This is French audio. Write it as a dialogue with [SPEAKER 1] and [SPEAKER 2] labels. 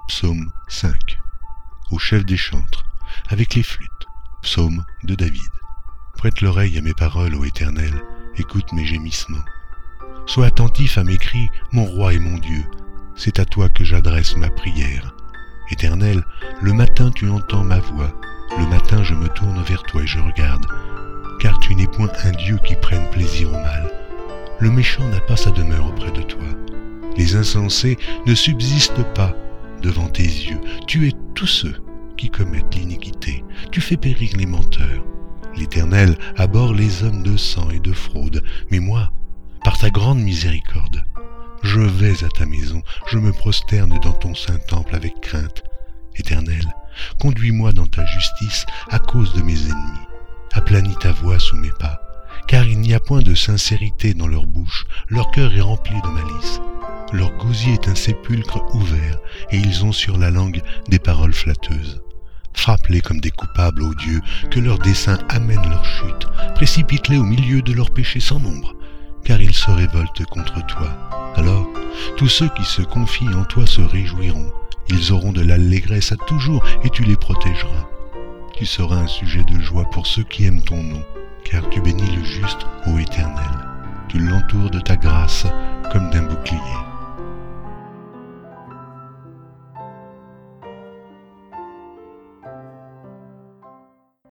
[SPEAKER 1] Psaume 5. Au chef des chantres, avec les flûtes. Psaume de David. Prête l'oreille à mes paroles, ô Éternel, écoute mes gémissements. Sois attentif à mes cris, mon roi et mon Dieu, c'est à toi que j'adresse ma prière. Éternel, le matin tu entends ma voix, le matin je me tourne vers toi et je regarde, car tu n'es point un Dieu qui prenne plaisir au mal. Le méchant n'a pas sa demeure auprès de toi. Les insensés ne subsistent pas devant tes yeux. Tu es tous ceux qui commettent l'iniquité. Tu fais périr les menteurs. L'Éternel abhorre les hommes de sang et de fraude. Mais moi, par ta grande miséricorde, je vais à ta maison, je me prosterne dans ton saint temple avec crainte. Éternel, conduis-moi dans ta justice à cause de mes ennemis. Aplanis ta voix sous mes pas, car il n'y a point de sincérité dans leur bouche, leur cœur est rempli de malice. Leur gosier est un sépulcre ouvert, et ils ont sur la langue des paroles flatteuses. Frappe-les comme des coupables, ô Dieu, que leurs desseins amènent leur chute. Précipite-les au milieu de leurs péchés sans nombre, car ils se révoltent contre toi. Alors, tous ceux qui se confient en toi se réjouiront. Ils auront de l'allégresse à toujours, et tu les protégeras. Tu seras un sujet de joie pour ceux qui aiment ton nom, car tu bénis le juste, ô Éternel. Tu l'entoures de ta grâce,